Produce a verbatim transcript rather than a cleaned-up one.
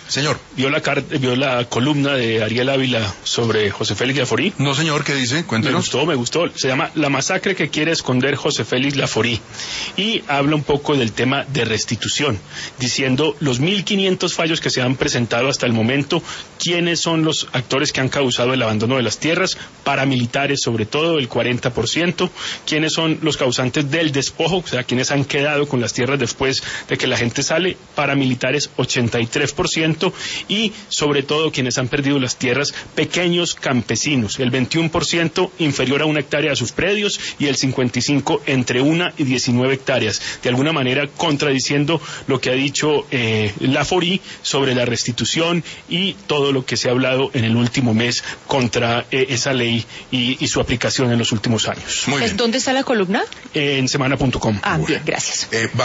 Señor. ¿Vio la, vio la columna de Ariel Ávila sobre José Félix Laforí? No, señor, ¿qué dice? Cuéntenos. Me gustó, me gustó. Se llama La masacre que quiere esconder José Félix Laforí. Y habla un poco del tema de restitución, diciendo los mil quinientos fallos que se han presentado hasta el momento, quiénes son los actores que han causado el abandono de las tierras, paramilitares sobre todo, el cuarenta por ciento, quiénes son los causantes del despojo, o sea, quienes han quedado con las tierras después de que la gente sale, paramilitares ochenta y tres por ciento, y sobre todo quienes han perdido las tierras, pequeños campesinos, el veintiuno por ciento inferior a una hectárea a sus predios y el cincuenta y cinco por ciento entre una y diecinueve hectáreas, de alguna manera contradiciendo lo que ha dicho eh, Laforí sobre la restitución y todo lo que se ha hablado en el último mes contra eh, esa ley y, y su aplicación en los últimos años. Muy bien. ¿Dónde está la columna? Eh, en semana punto com. Ah, bien, gracias. Eh,